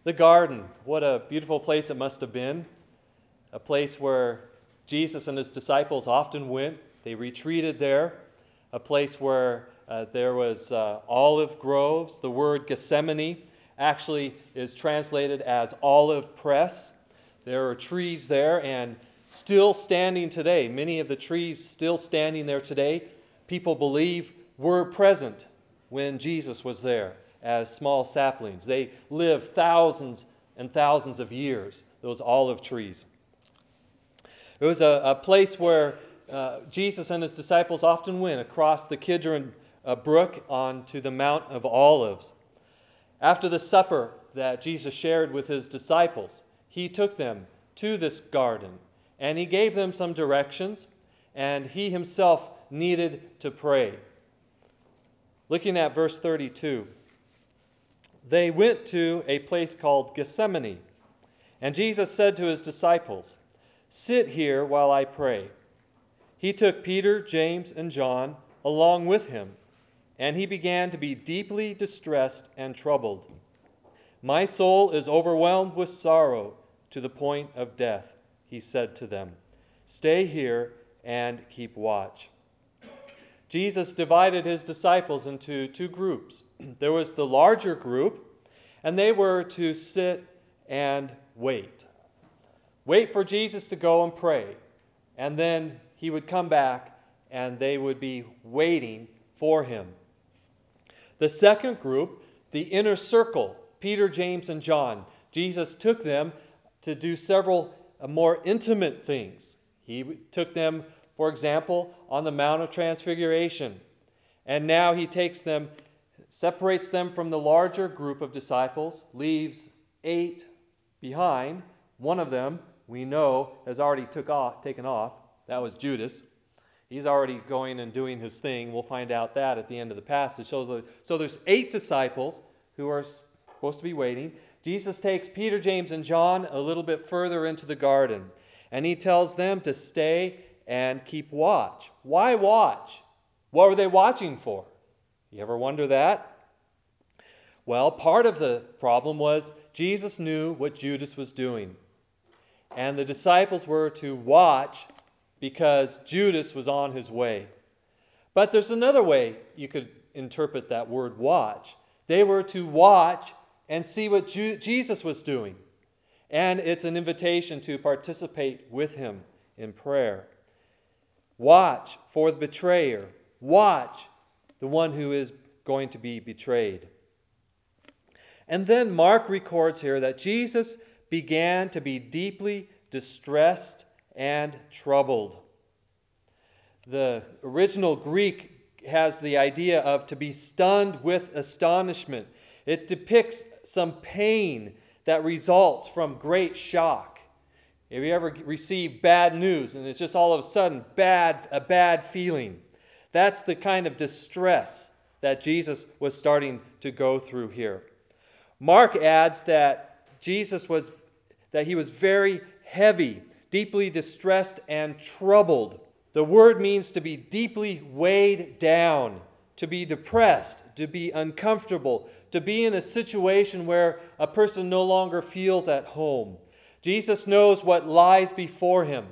The garden, what a beautiful place it must have been. A place where Jesus and his disciples often went. They retreated there. A place where there was olive groves. The word Gethsemane actually is translated as olive press. There are trees there and still standing today. Many of the trees still standing there today, people believe were present when Jesus was there as small saplings. They lived thousands and thousands of years, those olive trees. It was a place where Jesus and his disciples often went across the Kidron brook onto the Mount of Olives. After the supper that Jesus shared with his disciples, he took them to this garden and he gave them some directions, and he himself needed to pray. Looking at verse 32, they went to a place called Gethsemane, and Jesus said to his disciples, "Sit here while I pray." He took Peter, James, and John along with him, and he began to be deeply distressed and troubled. "My soul is overwhelmed with sorrow to the point of death," he said to them. "Stay here and keep watch." Jesus divided his disciples into two groups. There was the larger group, and they were to sit and wait. Wait for Jesus to go and pray, and then he would come back and they would be waiting for him. The second group, the inner circle, Peter, James, and John, Jesus took them to do several more intimate things. He took them, for example, on the Mount of Transfiguration. And now he takes them, separates them from the larger group of disciples, leaves 8 behind. One of them, we know, has already taken off. That was Judas. He's already going and doing his thing. We'll find out that at the end of the passage. So there's 8 disciples who are supposed to be waiting. Jesus takes Peter, James, and John a little bit further into the garden, and he tells them to stay and keep watch. Why watch? What were they watching for? You ever wonder that? Well, part of the problem was Jesus knew what Judas was doing. And the disciples were to watch because Judas was on his way. But there's another way you could interpret that word watch. They were to watch and see what Jesus was doing. And it's an invitation to participate with him in prayer. Watch for the betrayer. Watch the one who is going to be betrayed. And then Mark records here that Jesus began to be deeply distressed and troubled. The original Greek has the idea of to be stunned with astonishment. It depicts some pain that results from great shock. Have you ever received bad news and it's just all of a sudden a bad feeling? That's the kind of distress that Jesus was starting to go through here. Mark adds that he was very heavy, deeply distressed and troubled. The word means to be deeply weighed down, to be depressed, to be uncomfortable, to be in a situation where a person no longer feels at home. Jesus knows what lies before him.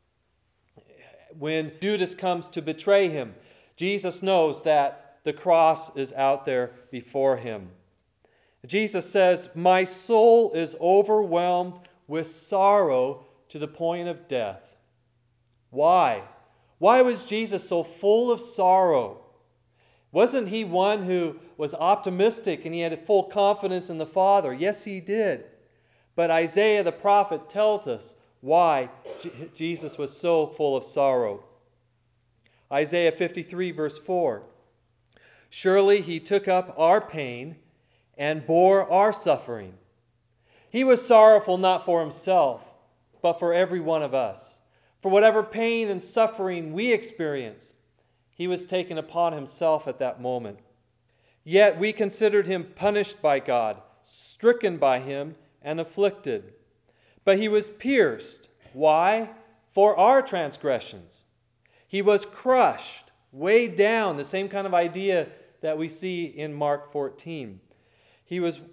When Judas comes to betray him, Jesus knows that the cross is out there before him. Jesus says, "My soul is overwhelmed with sorrow to the point of death." Why? Why was Jesus so full of sorrow? Wasn't he one who was optimistic and he had full confidence in the Father? Yes, he did. But Isaiah the prophet tells us why Jesus was so full of sorrow. Isaiah 53 verse 4. "Surely he took up our pain and bore our suffering. He was sorrowful not for himself, but for every one of us. For whatever pain and suffering we experience, he was taken upon himself at that moment. Yet we considered him punished by God, stricken by him, and afflicted. But he was pierced." Why? "For our transgressions. He was crushed," weighed down, the same kind of idea that we see in Mark 14. He was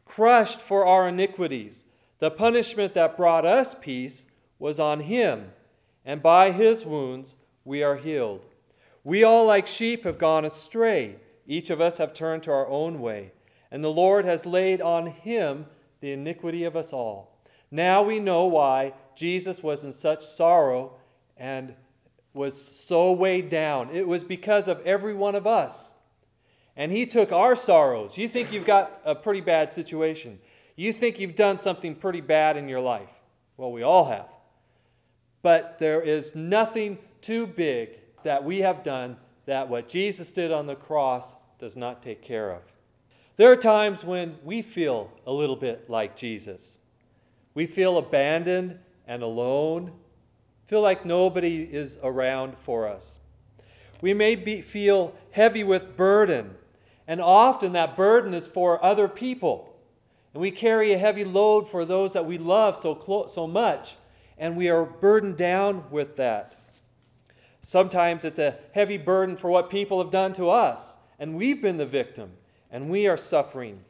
crushed for our iniquities. The punishment that brought us peace was on him, and by his wounds we are healed. We all like sheep have gone astray. Each of us have turned to our own way, and the Lord has laid on him the iniquity of us all. Now we know why Jesus was in such sorrow and was so weighed down. It was because of every one of us. And he took our sorrows. You think you've got a pretty bad situation. You think you've done something pretty bad in your life. Well, we all have. But there is nothing too big that we have done that what Jesus did on the cross does not take care of. There are times when we feel a little bit like Jesus. We feel abandoned and alone, feel like nobody is around for us. We may feel heavy with burden, and often that burden is for other people. And we carry a heavy load for those that we love so much, and we are burdened down with that. Sometimes it's a heavy burden for what people have done to us, and we've been the victim, and we are suffering.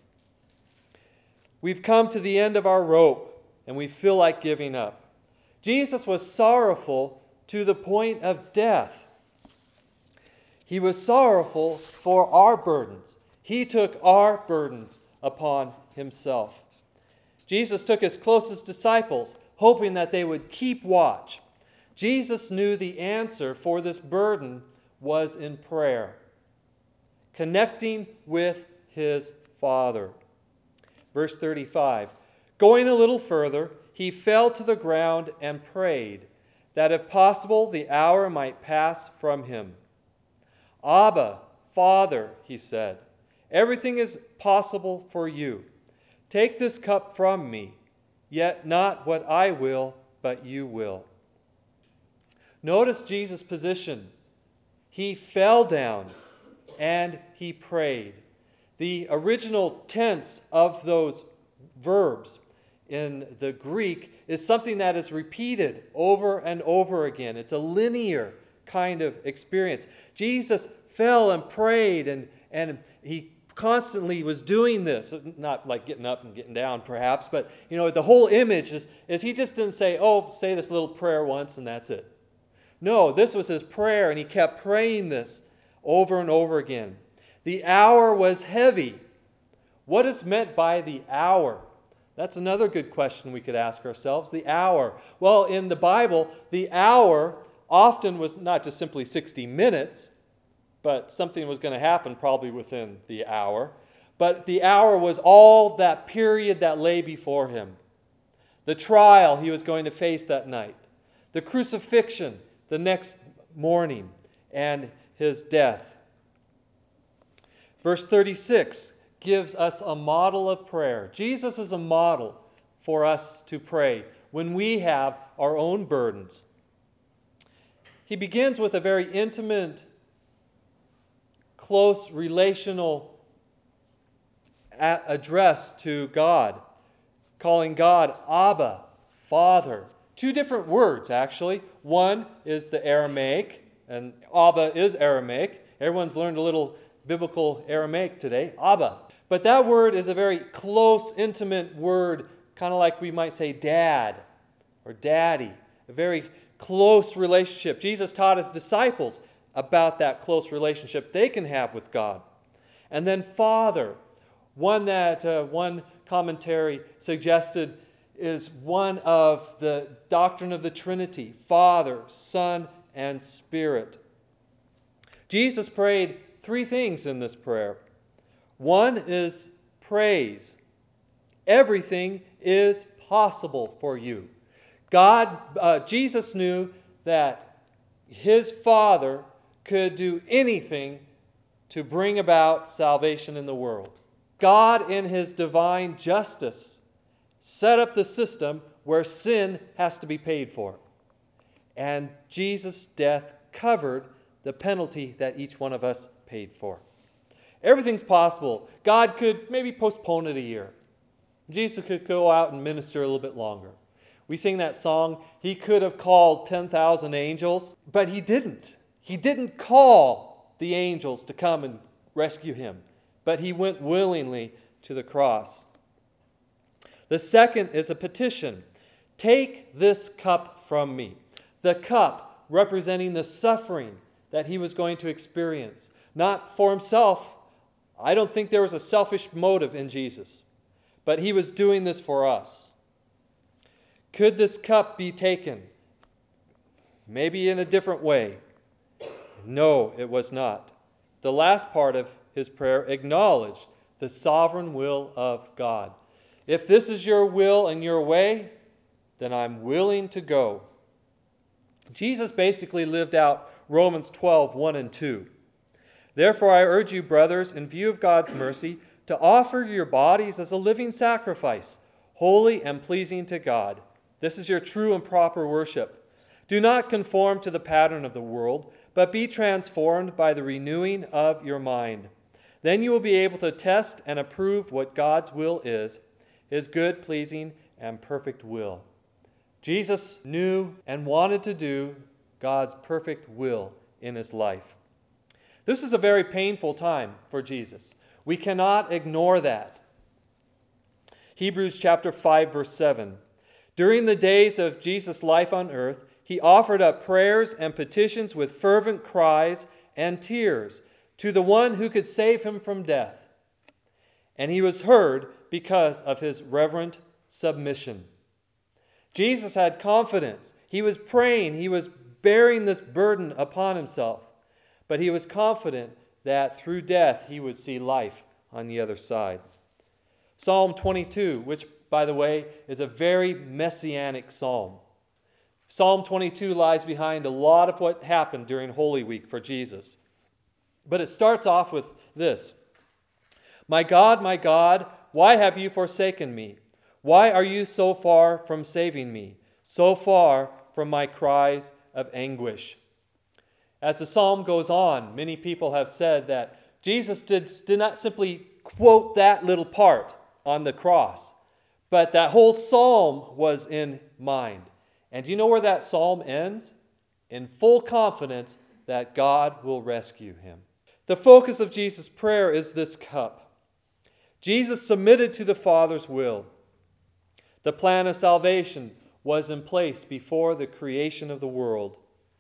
We've come to the end of our rope, and we feel like giving up. Jesus was sorrowful to the point of death. He was sorrowful for our burdens. He took our burdens upon himself. Jesus took his closest disciples, hoping that they would keep watch. Jesus knew the answer for this burden was in prayer, connecting with his Father. Verse 35, going a little further, he fell to the ground and prayed that if possible the hour might pass from him. Abba, Father, he said, everything is possible for you. Take this cup from me, yet not what I will, but you will. Notice Jesus' position. He fell down and he prayed. The original tense of those verbs in the Greek is something that is repeated over and over again. It's a linear kind of experience. Jesus fell and prayed, and he constantly was doing this, not like getting up and getting down perhaps, but the whole image is he just didn't say, say this little prayer once and that's it. No, this was his prayer, and he kept praying this over and over again. The hour was heavy. What is meant by the hour? That's another good question we could ask ourselves. The hour. Well, in the Bible, the hour often was not just simply 60 minutes, but something was going to happen probably within the hour. But the hour was all that period that lay before him. The trial he was going to face that night. The crucifixion the next morning, and his death. Verse 36 gives us a model of prayer. Jesus is a model for us to pray when we have our own burdens. He begins with a very intimate, close relational address to God, calling God Abba, Father. Two different words, actually. One is the Aramaic, and Abba is Aramaic. Everyone's learned a little biblical Aramaic today, Abba. But that word is a very close, intimate word, kind of like we might say dad or daddy, a very close relationship. Jesus taught his disciples about that close relationship they can have with God. And then Father, one that one commentary suggested is one of the doctrine of the Trinity, Father, Son, and Spirit. Jesus prayed three things in this prayer. One is praise. Everything is possible for you. Jesus knew that his Father could do anything to bring about salvation in the world. God, in his divine justice, set up the system where sin has to be paid for. And Jesus' death covered the penalty that each one of us paid for. Everything's possible. God could maybe postpone it a year. Jesus could go out and minister a little bit longer. We sing that song, he could have called 10,000 angels, but he didn't. He didn't call the angels to come and rescue him, but he went willingly to the cross. The second is a petition. Take this cup from me. The cup representing the suffering that he was going to experience. Not for himself. I don't think there was a selfish motive in Jesus. But he was doing this for us. Could this cup be taken? Maybe in a different way. No, it was not. The last part of his prayer acknowledged the sovereign will of God. If this is your will and your way, then I'm willing to go. Jesus basically lived out Romans 12, 1 and 2. Therefore I urge you, brothers, in view of God's mercy, to offer your bodies as a living sacrifice, holy and pleasing to God. This is your true and proper worship. Do not conform to the pattern of the world, but be transformed by the renewing of your mind. Then you will be able to test and approve what God's will is, his good, pleasing, and perfect will. Jesus knew and wanted to do God's perfect will in his life. This is a very painful time for Jesus. We cannot ignore that. Hebrews chapter 5, verse 7. During the days of Jesus' life on earth, he offered up prayers and petitions with fervent cries and tears to the one who could save him from death. And he was heard because of his reverent submission. Jesus had confidence. He was praying. He was bearing this burden upon himself. But he was confident that through death he would see life on the other side. Psalm 22, which, by the way, is a very messianic psalm. Psalm 22 lies behind a lot of what happened during Holy Week for Jesus. But it starts off with this. My God, why have you forsaken me? Why are you so far from saving me, so far from my cries of anguish? As the psalm goes on, many people have said that Jesus did not simply quote that little part on the cross, but that whole psalm was in mind. And do you know where that psalm ends? In full confidence that God will rescue him. The focus of Jesus' prayer is this cup. Jesus submitted to the Father's will. The plan of salvation was in place before the creation of the world.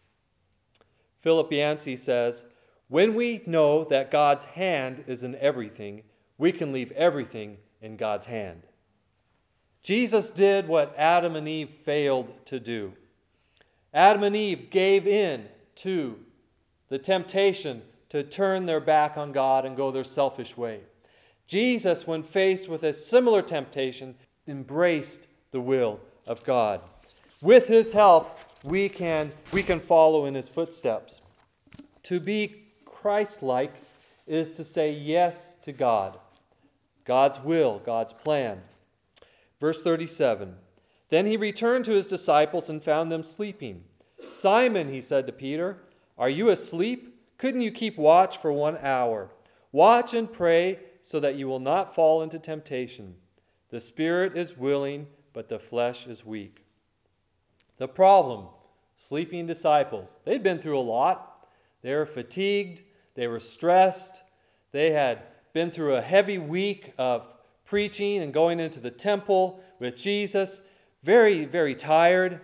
Philip Yancey says, when we know that God's hand is in everything, we can leave everything in God's hand. Jesus did what Adam and Eve failed to do. Adam and Eve gave in to the temptation to turn their back on God and go their selfish way. Jesus, when faced with a similar temptation, embraced the will of God. With his help, we can follow in his footsteps. To be Christ-like is to say yes to God, God's will, God's plan. Verse 37, then he returned to his disciples and found them sleeping. Simon, he said to Peter, are you asleep? Couldn't you keep watch for 1 hour? Watch and pray so that you will not fall into temptation. The spirit is willing, but the flesh is weak. The problem, sleeping disciples. They'd been through a lot. They were fatigued. They were stressed. They had been through a heavy week of preaching and going into the temple with Jesus. Very, very tired.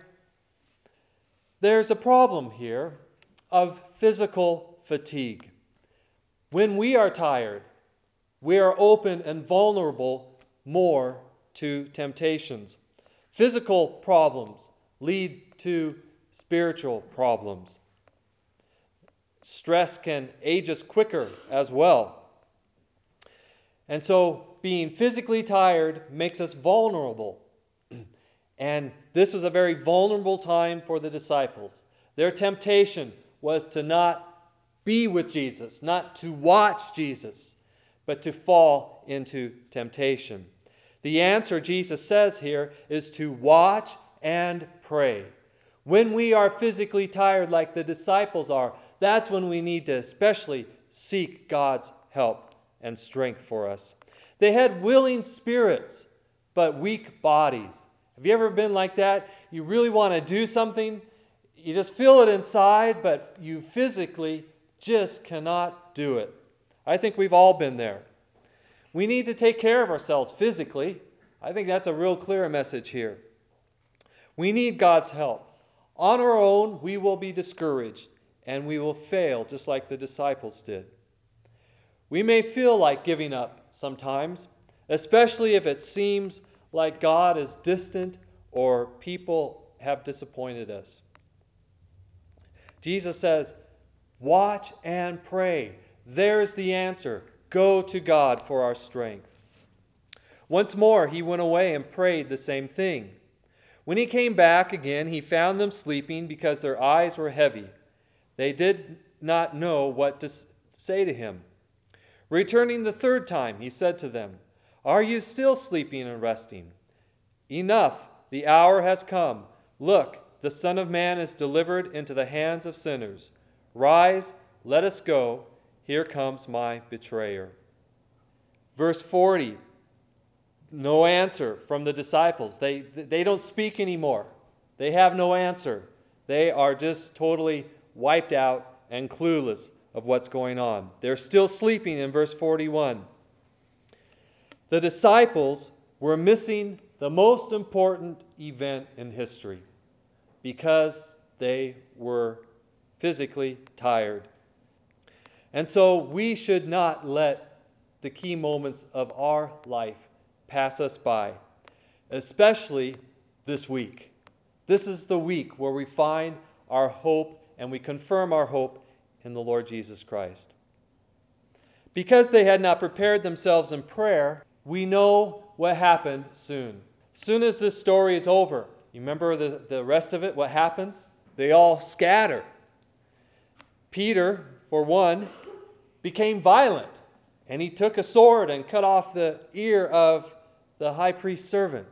There's a problem here of physical fatigue. When we are tired, we are open and vulnerable more to temptations. Physical problems lead to spiritual problems. Stress can age us quicker as well. And so being physically tired makes us vulnerable. And this was a very vulnerable time for the disciples. Their temptation was to not be with Jesus, not to watch Jesus, but to fall into temptation. The answer, Jesus says here, is to watch and pray. When we are physically tired like the disciples are, that's when we need to especially seek God's help and strength for us. They had willing spirits, but weak bodies. Have you ever been like that? You really want to do something, you just feel it inside, but you physically just cannot do it. I think we've all been there. We need to take care of ourselves physically, I think that's a real clear message here. We need God's help. On our own, we will be discouraged and we will fail just like the disciples did. We may feel like giving up sometimes, especially if it seems like God is distant or people have disappointed us. Jesus says, watch and pray. There's the answer. Go to God for our strength. Once more, he went away and prayed the same thing. When he came back again, he found them sleeping because their eyes were heavy. They did not know what to say to him. Returning the third time, he said to them, are you still sleeping and resting? Enough, the hour has come. Look, the Son of Man is delivered into the hands of sinners. Rise, let us go. Here comes my betrayer. Verse 40, no answer from the disciples. They don't speak anymore. They have no answer. They are just totally wiped out and clueless of what's going on. They're still sleeping in verse 41. The disciples were missing the most important event in history because they were physically tired. And so we should not let the key moments of our life pass us by, especially this week. This is the week where we find our hope and we confirm our hope in the Lord Jesus Christ. Because they had not prepared themselves in prayer, we know what happened soon. Soon as this story is over, you remember the rest of it, what happens? They all scatter. Peter, for one, became violent, and he took a sword and cut off the ear of the high priest's servant.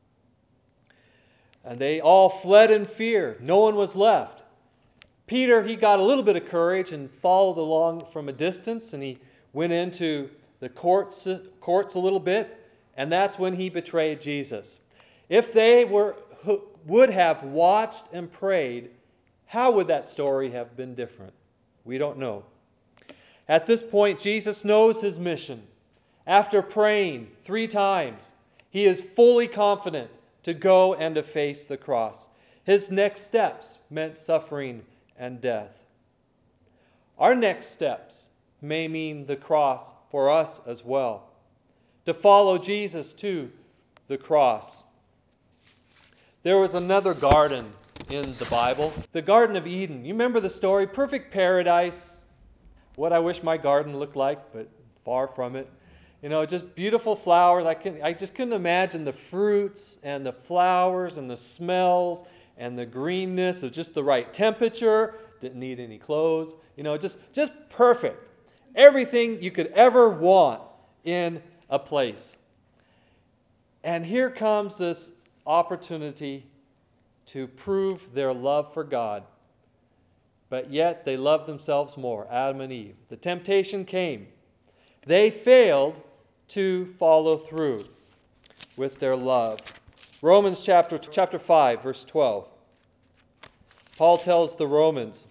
And they all fled in fear. No one was left. Peter, he got a little bit of courage and followed along from a distance, and he went into the courts a little bit, and that's when he betrayed Jesus. If they would have watched and prayed, how would that story have been different? We don't know. At this point, Jesus knows his mission. After praying 3 times, he is fully confident to go and to face the cross. His next steps meant suffering and death. Our next steps may mean the cross for us as well. To follow Jesus to the cross. There was another garden in the Bible, the Garden of Eden. You remember the story? Perfect paradise. What I wish my garden looked like, but far from it. You know, just beautiful flowers. I just couldn't imagine the fruits and the flowers and the smells and the greenness of just the right temperature. Didn't need any clothes. You know, just perfect. Everything you could ever want in a place. And here comes this opportunity to prove their love for God. But yet they loved themselves more, Adam and Eve. The temptation came. They failed to follow through with their love. Romans chapter 5, verse 12. Paul tells the Romans,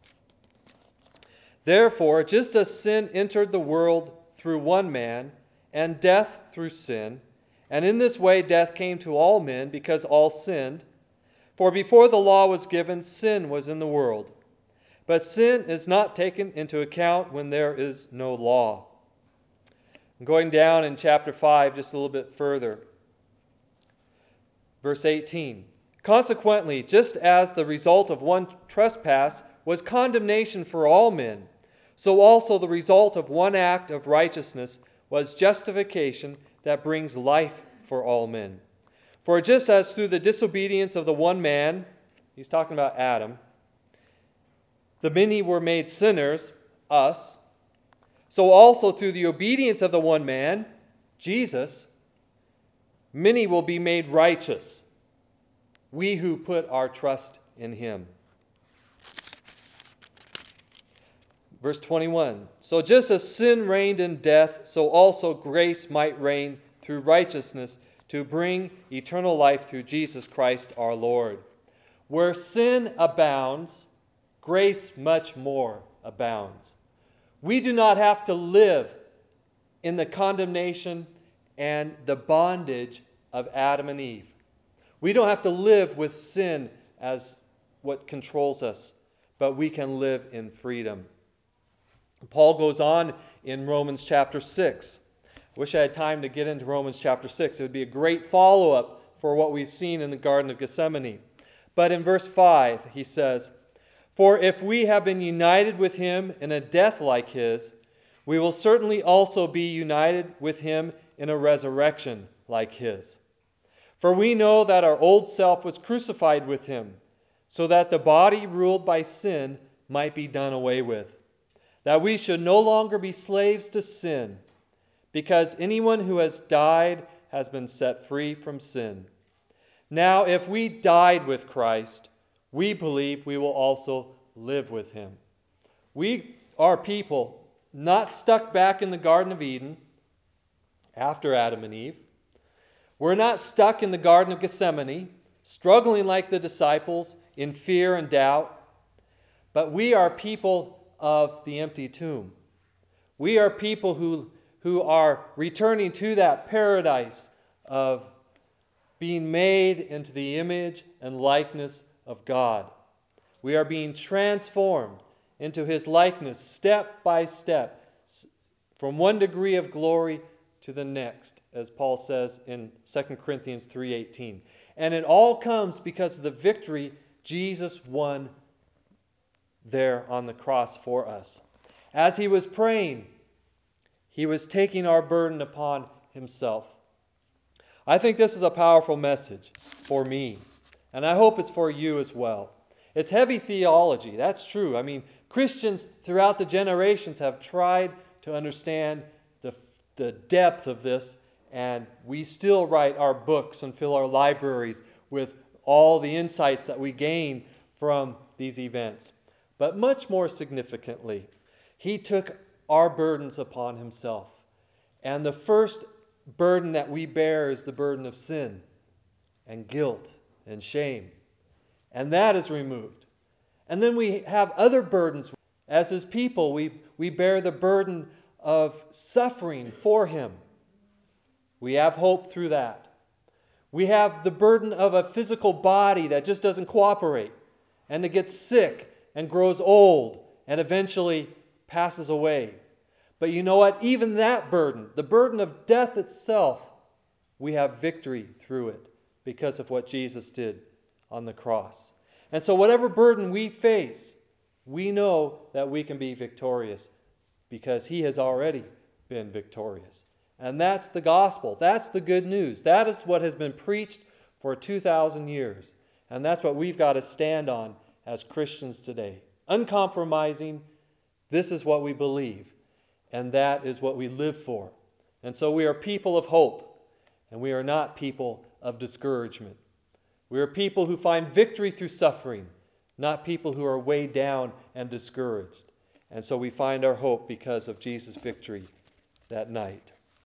therefore, just as sin entered the world through one man, and death through sin, and in this way death came to all men because all sinned. For before the law was given, sin was in the world. But sin is not taken into account when there is no law. Going down in chapter 5 just a little bit further. Verse 18. Consequently, just as the result of one trespass was condemnation for all men, so also the result of one act of righteousness was justification that brings life for all men. For just as through the disobedience of the one man, he's talking about Adam, the many were made sinners, us, so also through the obedience of the one man, Jesus, many will be made righteous, we who put our trust in him. Verse 21, so just as sin reigned in death, so also grace might reign through righteousness to bring eternal life through Jesus Christ our Lord. Where sin abounds, grace much more abounds. We do not have to live in the condemnation and the bondage of Adam and Eve. We don't have to live with sin as what controls us, but we can live in freedom. Paul goes on in Romans chapter 6. I wish I had time to get into Romans chapter 6. It would be a great follow-up for what we've seen in the Garden of Gethsemane. But in verse 5, he says, "For if we have been united with him in a death like his, we will certainly also be united with him in a resurrection like his. For we know that our old self was crucified with him, so that the body ruled by sin might be done away with, that we should no longer be slaves to sin, because anyone who has died has been set free from sin. Now, if we died with Christ, we believe we will also live with him." We are people not stuck back in the Garden of Eden after Adam and Eve. We're not stuck in the Garden of Gethsemane, struggling like the disciples in fear and doubt. But we are people of the empty tomb. We are people who are returning to that paradise of being made into the image and likeness of God. We are being transformed into his likeness step by step, from one degree of glory to the next, as Paul says in 2 Corinthians 3:18. And it all comes because of the victory Jesus won there on the cross for us. As he was praying, he was taking our burden upon himself. I think this is a powerful message for me, and I hope it's for you as well. It's heavy theology, that's true. I mean, Christians throughout the generations have tried to understand the depth of this, and we still write our books and fill our libraries with all the insights that we gain from these events. But much more significantly, he took our burdens upon himself. And the first burden that we bear is the burden of sin and guilt and shame. And that is removed. And then we have other burdens. As his people, we bear the burden of suffering for him. We have hope through that. We have the burden of a physical body that just doesn't cooperate, and it gets sick and grows old and eventually passes away. But you know what? Even that burden, the burden of death itself, we have victory through it because of what Jesus did on the cross. And so whatever burden we face, we know that we can be victorious because he has already been victorious. And that's the gospel. That's the good news. That is what has been preached for 2,000 years. And that's what we've got to stand on as Christians today. Uncompromising, this is what we believe. And that is what we live for. And so we are people of hope. And we are not people of discouragement. We are people who find victory through suffering, not people who are weighed down and discouraged. And so we find our hope because of Jesus' victory that night.